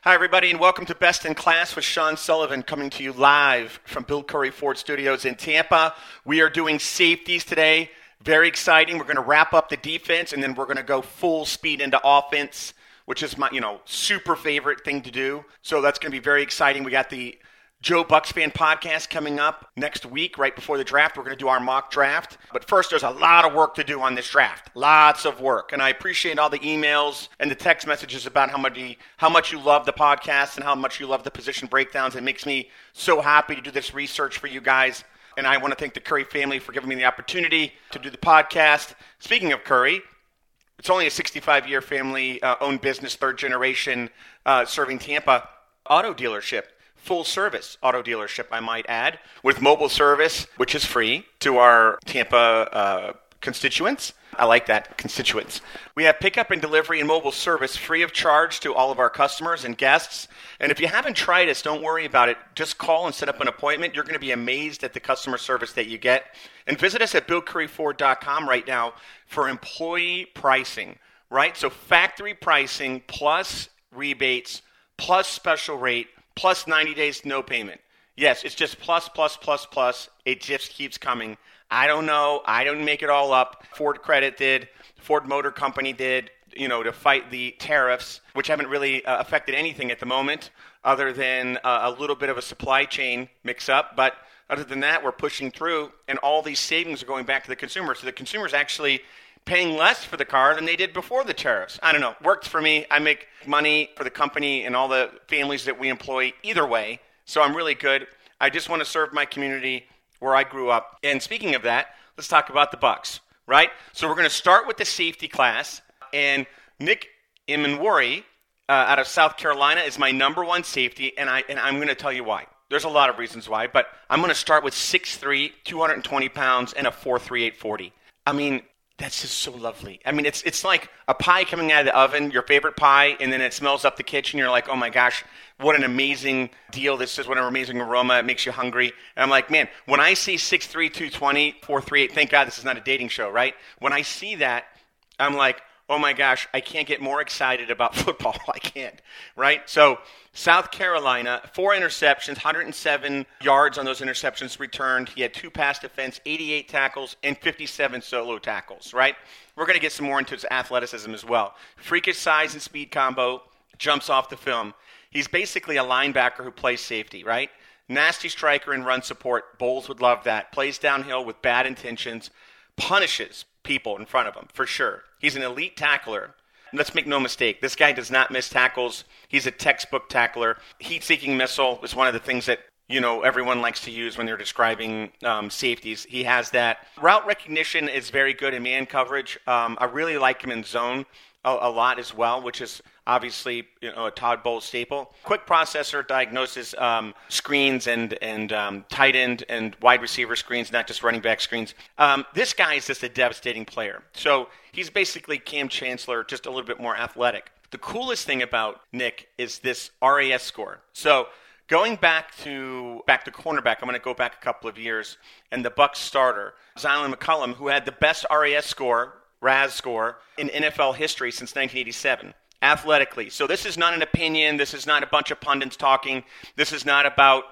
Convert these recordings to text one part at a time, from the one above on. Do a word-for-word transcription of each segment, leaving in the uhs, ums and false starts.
Hi, everybody, and welcome to Best in Class with Sean Sullivan, coming to you live from Bill Curry Ford Studios in Tampa. We are doing safeties today. Very exciting. We're going to wrap up the defense, and then we're going to go full speed into offense, which is my, you know, super favorite thing to do. So that's going to be very exciting. We got the Joe Bucks Fan podcast coming up next week, right before the draft. We're going to do our mock draft. But first, there's a lot of work to do on this draft. Lots of work. And I appreciate all the emails and the text messages about how much, you, how much you love the podcast and how much you love the position breakdowns. It makes me so happy to do this research for you guys. And I want to thank the Curry family for giving me the opportunity to do the podcast. Speaking of Curry, it's only a sixty-five-year family-owned business, third generation, uh, serving Tampa auto dealership. Full service auto dealership, I might add, with mobile service, which is free to our Tampa uh, constituents. I like that, constituents. We have pickup and delivery and mobile service free of charge to all of our customers and guests. And if you haven't tried us, don't worry about it. Just call and set up an appointment. You're going to be amazed at the customer service that you get. And visit us at bill curry ford dot com right now for employee pricing, right? So factory pricing plus rebates plus special rate plus ninety days no payment. Yes, it's just plus, plus, plus, plus. It just keeps coming. I don't know. I don't make it all up. Ford Credit did. Ford Motor Company did, you know, to fight the tariffs, which haven't really uh, affected anything at the moment other than uh, a little bit of a supply chain mix-up. But other than that, we're pushing through, and all these savings are going back to the consumer. So the consumer's actually paying less for the car than they did before the tariffs. I don't know. Worked for me. I make money for the company and all the families that we employ either way. So I'm really good. I just want to serve my community where I grew up. And speaking of that, let's talk about the Bucks, right? So we're going to start with the safety class. And Nick Emmanwori uh, out of South Carolina is my number one safety. And, I, and I'm going to tell you why. There's a lot of reasons why. But I'm going to start with six three, two hundred twenty pounds, and a four three eight forty. I mean, that's just so lovely. I mean, it's it's like a pie coming out of the oven, your favorite pie, and then it smells up the kitchen. You're like, oh my gosh, what an amazing deal this is, what an amazing aroma. It makes you hungry. And I'm like, man, when I see six three, two twenty, four three eight, thank God this is not a dating show, right? When I see that, I'm like, oh my gosh, I can't get more excited about football. I can't, right? So South Carolina, four interceptions, one hundred seven yards on those interceptions returned. He had two pass defense, eighty-eight tackles, and fifty-seven solo tackles, right? We're going to get some more into his athleticism as well. Freakish size and speed combo, jumps off the film. He's basically a linebacker who plays safety, right? Nasty striker and run support. Bowles would love that. Plays downhill with bad intentions. Punishes people in front of him, for sure. He's an elite tackler. Let's make no mistake. This guy does not miss tackles. He's a textbook tackler. Heat-seeking missile is one of the things that, you know, everyone likes to use when they're describing um, safeties. He has that. Route recognition is very good in man coverage. Um, I really like him in zone a, a lot as well, which is obviously, you know, a Todd Bowles staple. Quick processor diagnoses um, screens and and um, tight end and wide receiver screens, not just running back screens. Um, this guy is just a devastating player. So he's basically Cam Chancellor, just a little bit more athletic. The coolest thing about Nick is this R A S score. So going back to back to cornerback, I'm going to go back a couple of years, and the Bucs starter, Zylan McCollum, who had the best R A S score, R A S score, in N F L history since nineteen eighty-seven. Athletically. So this is not an opinion. This is not a bunch of pundits talking. This is not about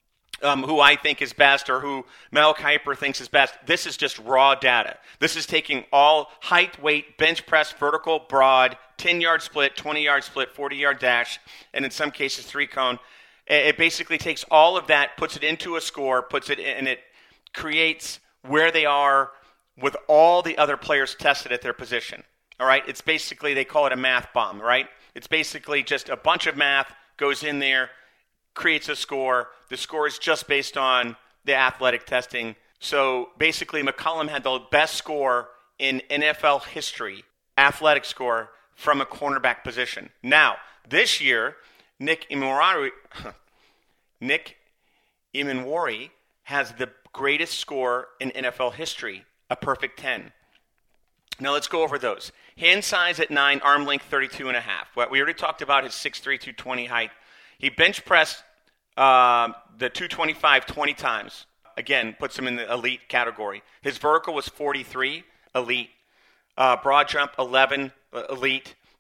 um, who I think is best or who Mel Kiper thinks is best. This is just raw data. This is taking all height, weight, bench press, vertical, broad, ten-yard split, twenty-yard split, forty-yard dash, and in some cases three-cone. It basically takes all of that, puts it into a score, puts it in, and it creates where they are with all the other players tested at their position. All right, it's basically, they call it a math bomb, right? It's basically just a bunch of math goes in there, creates a score. The score is just based on the athletic testing. So basically, McCollum had the best score in N F L history, athletic score, from a cornerback position. Now, this year, Nick Emmanwori, Nick Emmanwori has the greatest score in N F L history, a perfect ten. Now let's go over those. Hand size at nine, arm length thirty-two and a half. Well, we already talked about his six three, two twenty height. He bench pressed uh, the two twenty-five twenty times. Again, puts him in the elite category. His vertical was forty-three, elite. Uh, broad jump, eleven, uh, elite.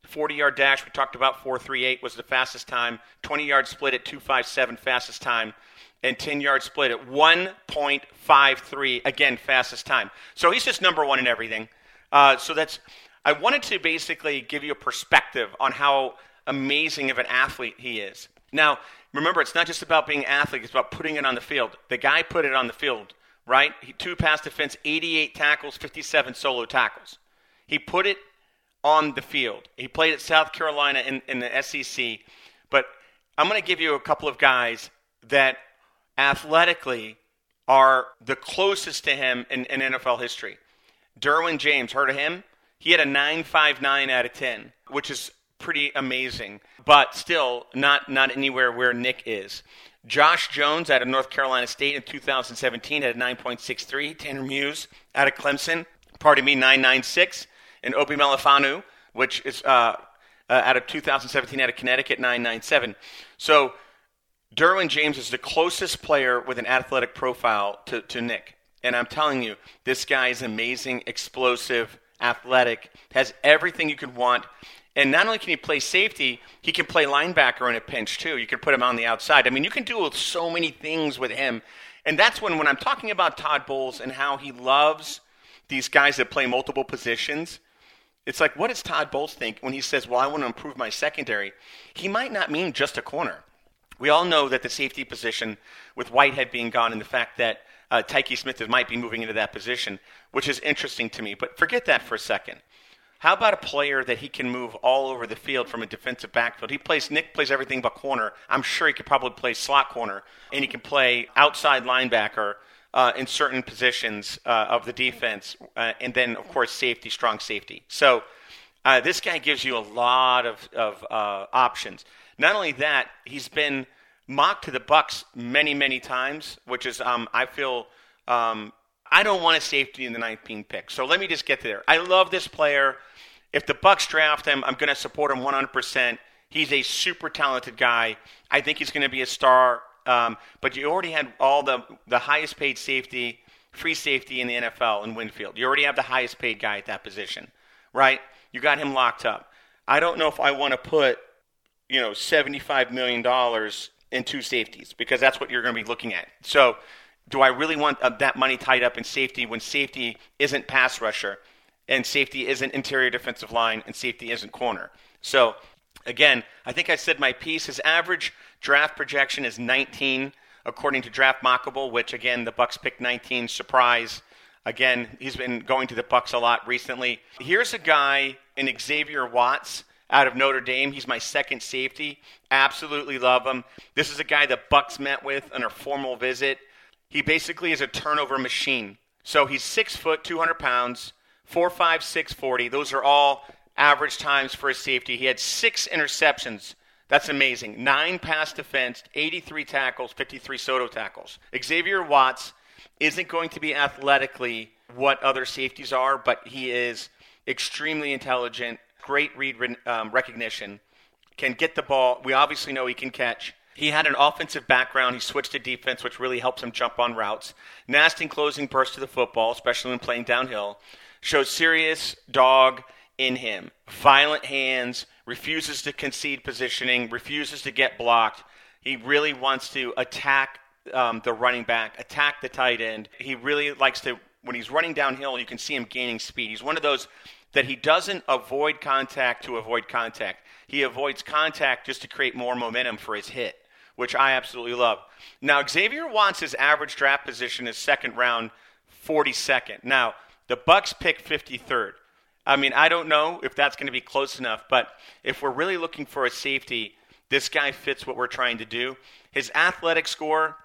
forty-yard dash, we talked about four three eight was the fastest time. twenty-yard split at two five seven, fastest time. And ten-yard split at one point five three, again, fastest time. So he's just number one in everything. Uh, so that's, I wanted to basically give you a perspective on how amazing of an athlete he is. Now, remember, it's not just about being an athlete, it's about putting it on the field. The guy put it on the field, right? He, two pass defense, eighty-eight tackles, fifty-seven solo tackles. He put it on the field. He played at South Carolina in, in the S E C. But I'm going to give you a couple of guys that athletically are the closest to him in, in N F L history. Derwin James, heard of him? He had a nine five nine out of ten, which is pretty amazing, but still not, not anywhere where Nick is. Josh Jones out of North Carolina State in two thousand seventeen had a nine point six three. Tanner Muse out of Clemson, pardon me, nine nine six. And Obi Melifonwu, which is uh, uh, out of two thousand seventeen out of Connecticut, nine nine seven. So Derwin James is the closest player with an athletic profile to, to Nick. And I'm telling you, this guy is amazing, explosive, athletic, has everything you could want. And not only can he play safety, he can play linebacker in a pinch too. You can put him on the outside. I mean, you can do so many things with him. And that's when, when I'm talking about Todd Bowles and how he loves these guys that play multiple positions, it's like, what does Todd Bowles think when he says, well, I want to improve my secondary? He might not mean just a corner. We all know that the safety position, with Whitehead being gone and the fact that uh, Tyke Smith might be moving into that position, which is interesting to me. But forget that for a second. How about a player that he can move all over the field from a defensive backfield? He plays, Nick plays everything but corner. I'm sure he could probably play slot corner, and he can play outside linebacker uh, in certain positions uh, of the defense, uh, and then, of course, safety, strong safety. So uh, this guy gives you a lot of, of uh, options. Not only that, he's been mocked to the Bucs many, many times, which is, um, I feel, um, I don't want a safety in the nineteenth pick. So let me just get there. I love this player. If the Bucs draft him, I'm going to support him one hundred percent. He's a super talented guy. I think he's going to be a star. Um, but you already had all the, the highest paid safety, free safety in the N F L in Winfield. You already have the highest paid guy at that position, right? You got him locked up. I don't know if I want to put, you know, seventy-five million dollars in two safeties, because that's what you're going to be looking at. So do I really want uh, that money tied up in safety when safety isn't pass rusher and safety isn't interior defensive line and safety isn't corner? So again, I think I said my piece. His average draft projection is nineteen, according to Draft Mockable, which again, the Bucs picked nineteen, surprise. Again, he's been going to the Bucs a lot recently. Here's a guy in Xavier Watts out of Notre Dame. He's my second safety. Absolutely love him. This is a guy the Bucs met with on a formal visit. He basically is a turnover machine. So he's six foot, two hundred pounds, four five, six forty. Those are all average times for a safety. He had six interceptions. That's amazing. Nine pass defense, eighty-three tackles, fifty-three solo tackles. Xavier Watts isn't going to be athletically what other safeties are, but he is extremely intelligent, great read um, recognition, can get the ball. We obviously know he can catch. He had an offensive background. He switched to defense, which really helps him jump on routes. Nasty closing burst to the football, especially when playing downhill. Shows serious dog in him. Violent hands, refuses to concede positioning, refuses to get blocked. He really wants to attack um, the running back, attack the tight end. He really likes to, when he's running downhill, you can see him gaining speed. He's one of those that he doesn't avoid contact to avoid contact. He avoids contact just to create more momentum for his hit, which I absolutely love. Now, Xavier Watts' average draft position is second round, forty-second. Now, the Bucs pick fifty-third. I mean, I don't know if that's going to be close enough, but if we're really looking for a safety, this guy fits what we're trying to do. His athletic score,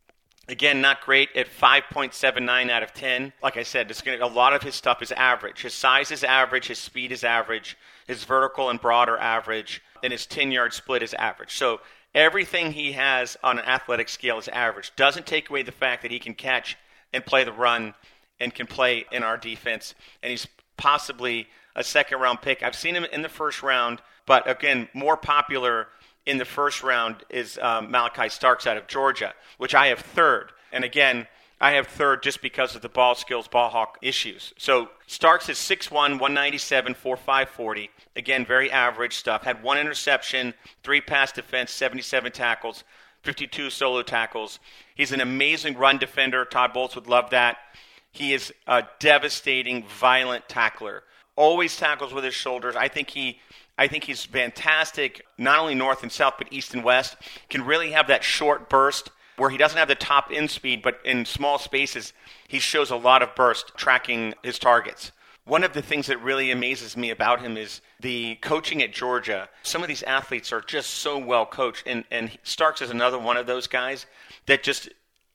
again, not great at five point seven nine out of ten. Like I said, it's gonna, a lot of his stuff is average. His size is average. His speed is average. His vertical and broad are average. And his ten-yard split is average. So everything he has on an athletic scale is average. Doesn't take away the fact that he can catch and play the run and can play in our defense. And he's possibly a second-round pick. I've seen him in the first round, but again, more popular in the first round is um, Malachi Starks out of Georgia, which I have third. And again, I have third just because of the ball skills, ball hawk issues. So Starks is six one, one ninety-seven, forty-five forty. Again, very average stuff. Had one interception, three pass defense, seventy-seven tackles, fifty-two solo tackles. He's an amazing run defender. Todd Bowles would love that. He is a devastating, violent tackler. Always tackles with his shoulders. I think he, I think he's fantastic, not only north and south, but east and west. Can really have that short burst where he doesn't have the top end speed, but in small spaces, he shows a lot of burst tracking his targets. One of the things that really amazes me about him is the coaching at Georgia. Some of these athletes are just so well coached, and, and Starks is another one of those guys that just,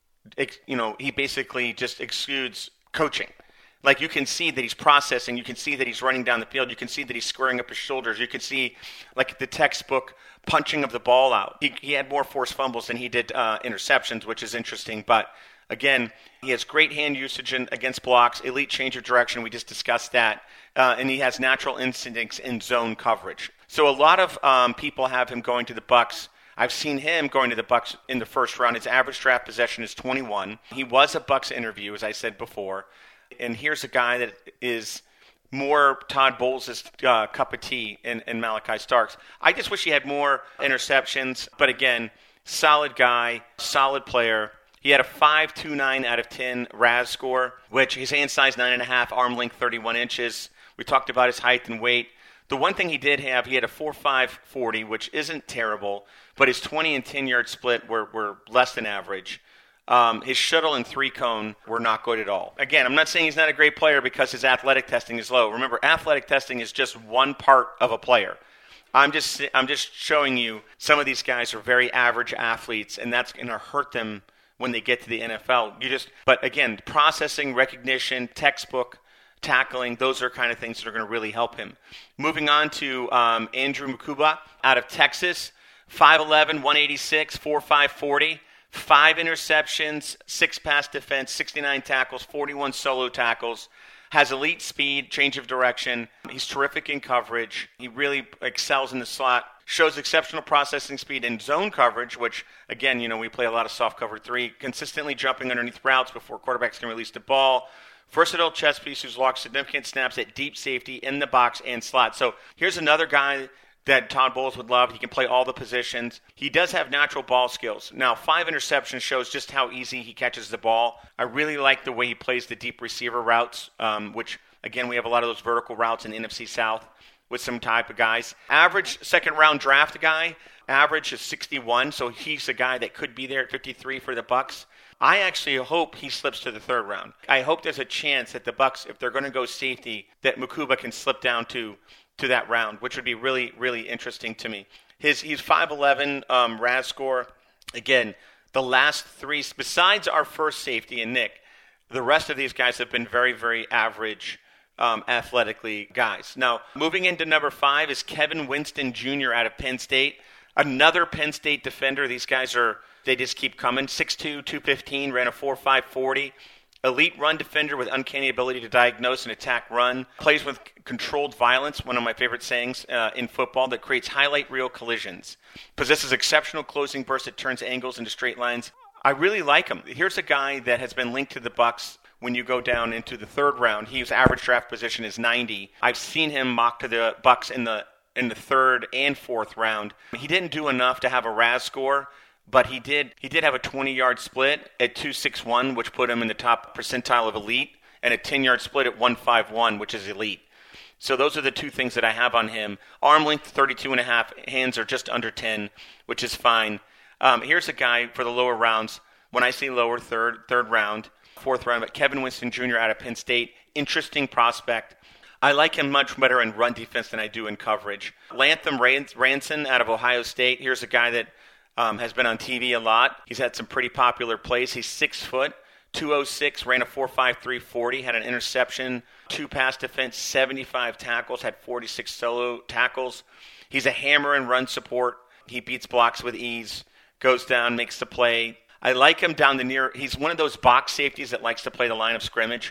you know, he basically just exudes coaching. Like, you can see that he's processing. You can see that he's running down the field. You can see that he's squaring up his shoulders. You can see, like, the textbook punching of the ball out. He, he had more forced fumbles than he did uh, interceptions, which is interesting. But, again, he has great hand usage in, against blocks, elite change of direction. We just discussed that. Uh, and he has natural instincts in zone coverage. So a lot of um, people have him going to the Bucs. I've seen him going to the Bucs in the first round. His average draft possession is twenty-one. He was a Bucs interview, as I said before. And here's a guy that is more Todd Bowles' uh, cup of tea in, in Malachi Starks. I just wish he had more interceptions. But again, solid guy, solid player. He had a five two nine out of ten R A S score, which his hand size nine point five, arm length thirty-one inches. We talked about his height and weight. The one thing he did have, he had a four five forty, which isn't terrible, but his twenty and ten-yard split were, were less than average. Um, his shuttle and three-cone were not good at all. Again, I'm not saying he's not a great player because his athletic testing is low. Remember, athletic testing is just one part of a player. I'm just I'm just showing you some of these guys are very average athletes, and that's going to hurt them when they get to the N F L. You just, but again, processing, recognition, textbook, tackling, those are kind of things that are going to really help him. Moving on to um, Andrew Mukuba out of Texas, five eleven, one eighty-six, forty-five forty. Five interceptions, six pass defense, sixty-nine tackles, forty-one solo tackles. Has elite speed, change of direction. He's terrific in coverage. He really excels in the slot. Shows exceptional processing speed in zone coverage, which, again, you know, we play a lot of soft cover three. Consistently jumping underneath routes before quarterbacks can release the ball. Versatile chess piece who's logged significant snaps at deep safety, in the box, and slot. So here's another guy that Todd Bowles would love. He can play all the positions. He does have natural ball skills. Now, five interceptions shows just how easy he catches the ball. I really like the way he plays the deep receiver routes, um, which, again, we have a lot of those vertical routes in the N F C South with some type of guys. Average second-round draft guy, average is sixty-one, so he's a guy that could be there at fifty-three for the Bucs. I actually hope he slips to the third round. I hope there's a chance that the Bucs, if they're going to go safety, that Mukuba can slip down to to that round, which would be really, really interesting to me. His He's five eleven um, R A S score. Again, the last three, besides our first safety and Nick, the rest of these guys have been very, very average um, athletically guys. Now, moving into number five is Kevin Winston Junior out of Penn State. Another Penn State defender. These guys are, they just keep coming. six two, two fifteen, ran a four five forty. Elite run defender with uncanny ability to diagnose and attack run. Plays with controlled violence, one of my favorite sayings uh, in football, that creates highlight reel collisions. Possesses exceptional closing burst that turns angles into straight lines. I really like him. Here's a guy that has been linked to the Bucs when you go down into the third round. His average draft position is ninety. I've seen him mocked to the Bucs in the in the third and fourth round. He didn't do enough to have a R A S score, but he did he did have a twenty-yard split at two sixty-one, which put him in the top percentile of elite, and a ten-yard split at one fifty-one, which is elite. So those are the two things that I have on him. Arm length, thirty-two and a half. Hands are just under ten, which is fine. Um, here's a guy for the lower rounds. When I say lower, third third round, fourth round, but Kevin Winston Junior out of Penn State. Interesting prospect. I like him much better in run defense than I do in coverage. Latham Ranson out of Ohio State. Here's a guy that Um, has been on T V a lot. He's had some pretty popular plays. He's six foot, two oh six, ran a four five three forty, had an interception, two pass defense, seventy-five tackles, had forty-six solo tackles. He's a hammer in run support. He beats blocks with ease, goes down, makes the play. I like him down the near. He's one of those box safeties that likes to play the line of scrimmage.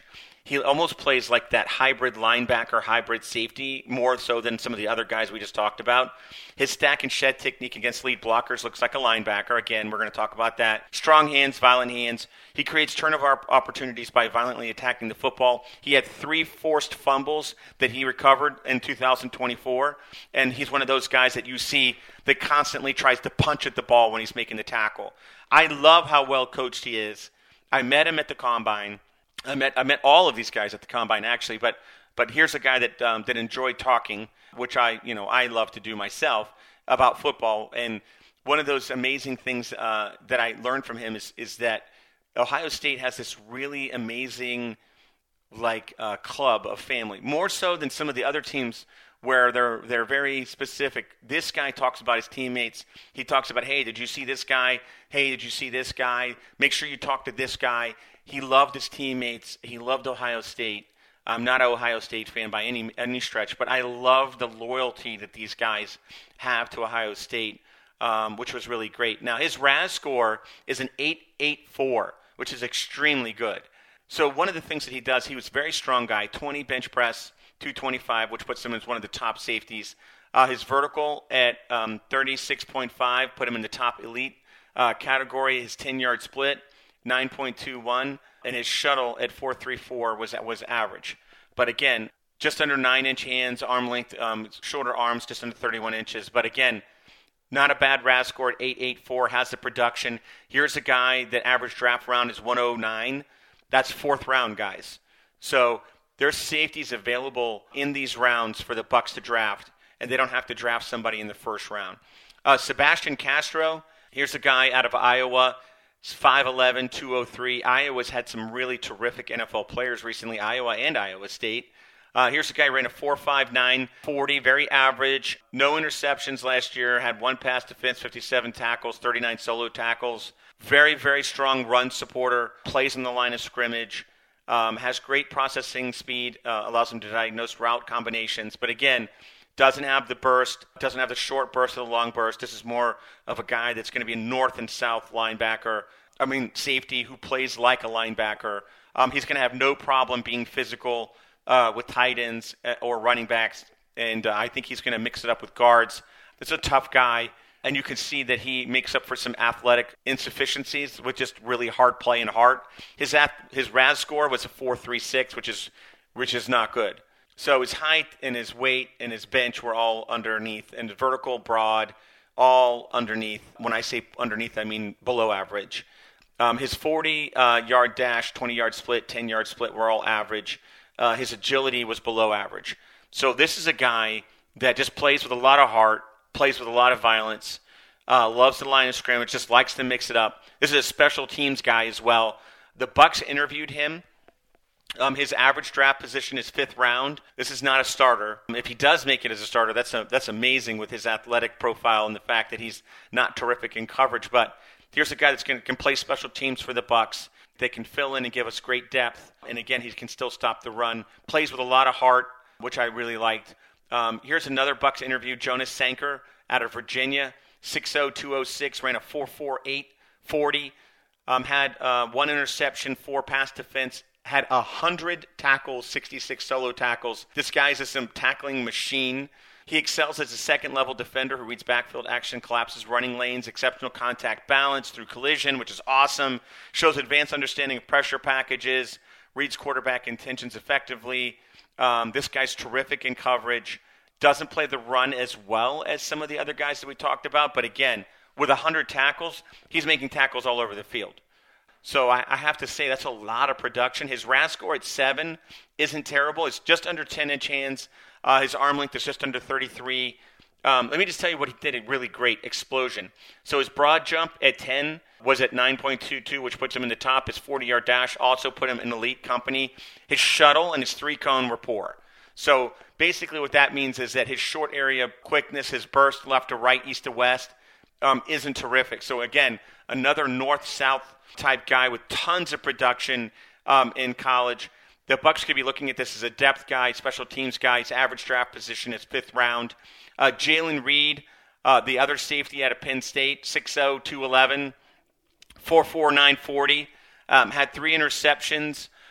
He almost plays like that hybrid linebacker, hybrid safety, more so than some of the other guys we just talked about. His stack and shed technique against lead blockers looks like a linebacker. Again, we're going to talk about that. Strong hands, violent hands. He creates turnover opportunities by violently attacking the football. He had three forced fumbles that he recovered in two thousand twenty-four, and he's one of those guys that you see that constantly tries to punch at the ball when he's making the tackle. I love how well coached he is. I met him at the Combine. I met I met all of these guys at the Combine, actually, but but here's a guy that um, that enjoyed talking, which I you know I love to do myself, about football. And one of those amazing things uh, that I learned from him is is that Ohio State has this really amazing like uh, club of family, more so than some of the other teams where they're they're very specific. This guy talks about his teammates. He talks about, hey, did you see this guy? Hey, did you see this guy? Make sure you talk to this guy. He loved his teammates. He loved Ohio State. I'm not an Ohio State fan by any any stretch, but I love the loyalty that these guys have to Ohio State, um, which was really great. Now, his R A S score is an eight eighty-four, which is extremely good. So one of the things that he does, he was a very strong guy, twenty bench press, two twenty-five, which puts him as one of the top safeties. Uh, his vertical at um, thirty-six point five put him in the top elite uh, category. His ten-yard split, nine point two one, and his shuttle at four three four was was average. But again, just under nine-inch hands, arm length, um, shorter arms, just under thirty-one inches. But again, not a bad R A S score at eight eighty-four, has the production. Here's a guy that average draft round is one oh nine. That's fourth round, guys. So there's safeties available in these rounds for the Bucs to draft, and they don't have to draft somebody in the first round. Uh, Sebastian Castro, here's a guy out of Iowa. He's five eleven, two oh three. Iowa's had some really terrific N F L players recently, Iowa and Iowa State. Uh, here's a guy who ran a four five nine forty, very average. No interceptions last year, had one pass defense, fifty-seven tackles, thirty-nine solo tackles. Very, very strong run supporter, plays in the line of scrimmage, um, has great processing speed, uh, allows him to diagnose route combinations. But again, doesn't have the burst, doesn't have the short burst or the long burst. This is more of a guy that's going to be a north and south linebacker, I mean safety, who plays like a linebacker. Um, he's going to have no problem being physical uh, with tight ends or running backs, and uh, I think he's going to mix it up with guards. It's a tough guy. And you can see that he makes up for some athletic insufficiencies with just really hard play and heart. His his R A S score was a four three six, which is which is not good. So his height and his weight and his bench were all underneath, and vertical, broad, all underneath. When I say underneath, I mean below average. Um, his forty-yard uh, dash, twenty-yard split, ten-yard split were all average. Uh, his agility was below average. So this is a guy that just plays with a lot of heart, plays with a lot of violence, uh, loves the line of scrimmage, just likes to mix it up. This is a special teams guy as well. The Bucs interviewed him. Um, his average draft position is fifth round. This is not a starter. If he does make it as a starter, that's a, that's amazing with his athletic profile and the fact that he's not terrific in coverage. But here's a guy that's going can play special teams for the Bucs. They can fill in and give us great depth. And again, he can still stop the run. Plays with a lot of heart, which I really liked. Um, here's another Bucs interview, Jonas Sanker out of Virginia, six oh, two oh six, ran a four four eight forty, um, had uh, one interception, four pass defense, had one hundred tackles, sixty-six solo tackles. This guy's a some tackling machine. He excels as a second-level defender who reads backfield action, collapses running lanes, exceptional contact balance through collision, which is awesome, shows advanced understanding of pressure packages, reads quarterback intentions effectively. Um, this guy's terrific in coverage. Doesn't play the run as well as some of the other guys that we talked about. But again, with one hundred tackles, he's making tackles all over the field. So I, I have to say that's a lot of production. His R A S score at seven isn't terrible. It's just under ten-inch hands. Uh, his arm length is just under thirty-three. Um, let me just tell you what he did a really great explosion. So his broad jump at ten was at nine point two two, which puts him in the top. His forty-yard dash also put him in elite company. His shuttle and his three-cone were poor. So basically what that means is that his short area quickness, his burst left to right, east to west, um, isn't terrific. So again, another north-south type guy with tons of production um, in college. The Bucs could be looking at this as a depth guy, special teams guy. His average draft position is fifth round. Uh, Jalen Reed, uh, the other safety out of Penn State, six oh, two eleven, four four nine forty, um, had three interceptions,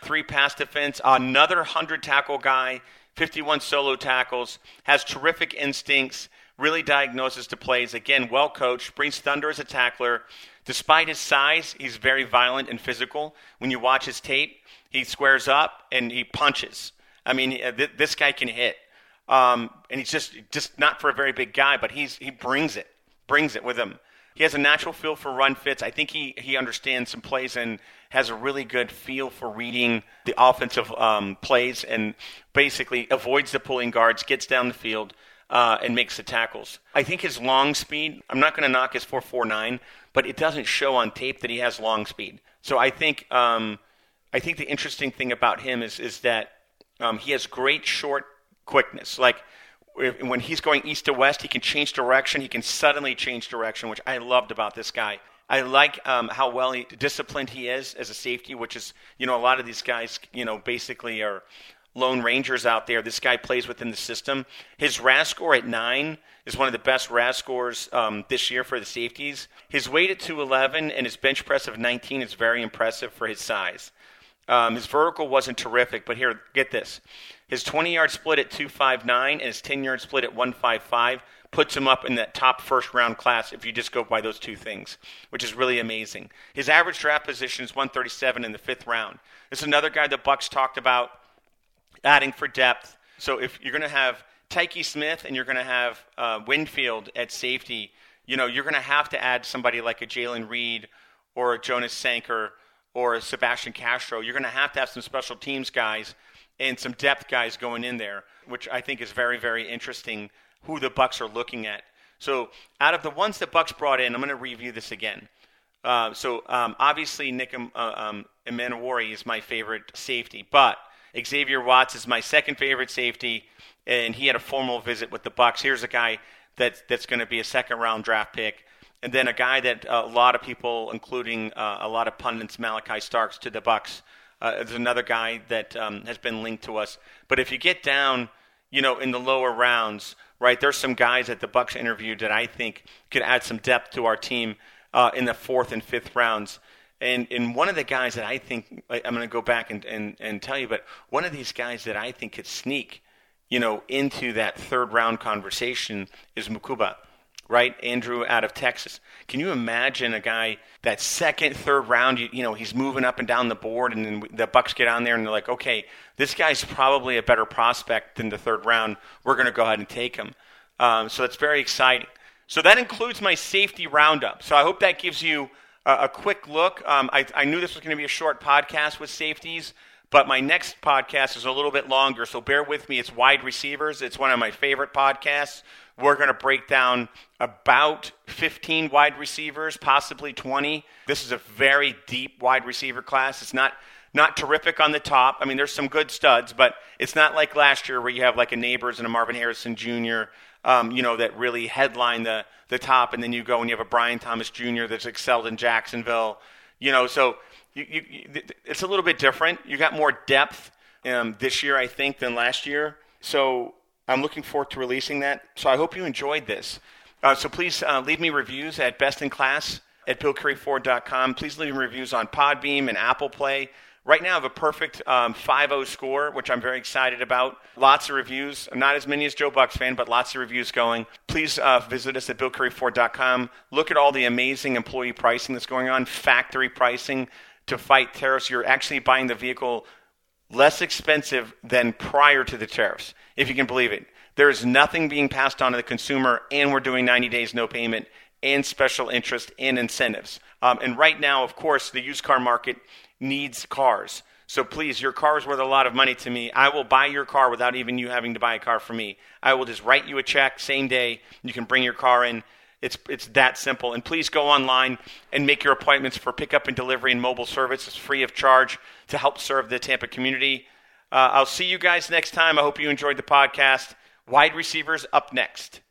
three pass defense, another one hundred tackle guy, fifty-one solo tackles, has terrific instincts, really diagnoses to plays. Again, well coached, brings thunder as a tackler. Despite his size, he's very violent and physical. When you watch his tape, he squares up and he punches. I mean, th- this guy can hit. Um, and he's just just not for a very big guy, but he's he brings it, brings it with him. He has a natural feel for run fits. I think he, he understands some plays and has a really good feel for reading the offensive um, plays and basically avoids the pulling guards, gets down the field, uh, and makes the tackles. I think his long speed, I'm not going to knock his four four nine, but it doesn't show on tape that he has long speed. So I think um, I think the interesting thing about him is, is that um, he has great short quickness. Like, when he's going east to west, he can change direction. He can suddenly change direction, which I loved about this guy. I like um, how well he, disciplined he is as a safety, which is, you know, a lot of these guys, you know, basically are lone rangers out there. This guy plays within the system. His R A S score at nine is one of the best R A S scores um, this year for the safeties. His weight at two eleven and his bench press of nineteen is very impressive for his size. Um, his vertical wasn't terrific, but here, get this. His twenty-yard split at two fifty-nine and his ten-yard split at one fifty-five puts him up in that top first-round class if you just go by those two things, which is really amazing. His average draft position is one thirty-seven in the fifth round. This is another guy the Bucs talked about adding for depth. So if you're going to have Tyke Smith and you're going to have uh, Winfield at safety, you know, you're going to have to add somebody like a Jalen Reed or a Jonas Sanker or a Sebastian Castro. You're going to have to have some special teams guys and some depth guys going in there, which I think is very, very interesting who the Bucs are looking at. So out of the ones the Bucs brought in, I'm going to review this again. Uh, so um, obviously Nick um, um, Emmanwori is my favorite safety, but Xavier Watts is my second favorite safety, and he had a formal visit with the Bucs. Here's a guy that, that's going to be a second-round draft pick. And then a guy that uh, a lot of people, including uh, a lot of pundits, Malachi Starks, to the Bucs. Uh, there's another guy that um, has been linked to us. But if you get down, you know, in the lower rounds, right, there's some guys that the Bucs interviewed that I think could add some depth to our team uh, in the fourth and fifth rounds. And, and one of the guys that I think, I'm going to go back and, and, and tell you, but one of these guys that I think could sneak, you know, into that third round conversation is Mukuba. Right, Andrew out of Texas. Can you imagine a guy that second, third round, you, you know, he's moving up and down the board, and then the Bucs get on there and they're like, okay, this guy's probably a better prospect than the third round. We're going to go ahead and take him. Um, so that's very exciting. So that includes my safety roundup. So I hope that gives you a, a quick look. Um, I, I knew this was going to be a short podcast with safeties, but my next podcast is a little bit longer, so bear with me. It's wide receivers. It's one of my favorite podcasts. We're going to break down about fifteen wide receivers, possibly twenty. This is a very deep wide receiver class. It's not not terrific on the top. I mean, there's some good studs, but it's not like last year where you have like a Neighbors and a Marvin Harrison Junior, um, you know, that really headline the, the top, and then you go and you have a Brian Thomas Junior that's excelled in Jacksonville. You know, so you, you, it's a little bit different. You got more depth um, this year, I think, than last year. So I'm looking forward to releasing that. So I hope you enjoyed this. Uh, so please uh, leave me reviews at bestinclass at bill curry ford dot com. Please leave me reviews on Podbeam and Apple Play. Right now I have a perfect um, five oh score, which I'm very excited about. Lots of reviews. Not as many as Joe Bucs fan, but lots of reviews going. Please uh, visit us at bill curry ford dot com. Look at all the amazing employee pricing that's going on, factory pricing to fight tariffs. You're actually buying the vehicle less expensive than prior to the tariffs, if you can believe it. There is nothing being passed on to the consumer, and we're doing ninety days no payment and special interest and incentives. Um, and right now, of course, the used car market needs cars. So please, your car is worth a lot of money to me. I will buy your car without even you having to buy a car for me. I will just write you a check same day. You can bring your car in. It's it's that simple. And please go online and make your appointments for pickup and delivery and mobile service. It's free of charge to help serve the Tampa community. Uh, I'll see you guys next time. I hope you enjoyed the podcast. Wide receivers up next.